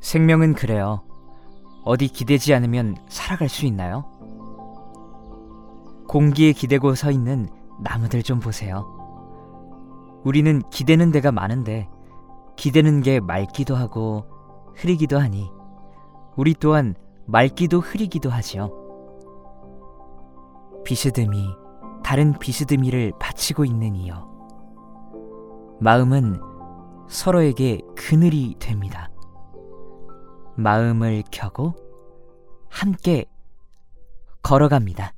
생명은 그래요. 어디 기대지 않으면 살아갈 수 있나요? 공기에 기대고 서 있는 나무들 좀 보세요. 우리는 기대는 데가 많은데 기대는 게 맑기도 하고 흐리기도 하니 우리 또한 맑기도 흐리기도 하지요. 비스듬히 다른 비스듬히를 바치고 있는 이여, 마음은 서로에게 그늘이 됩니다. 마음을 켜고 함께 걸어갑니다.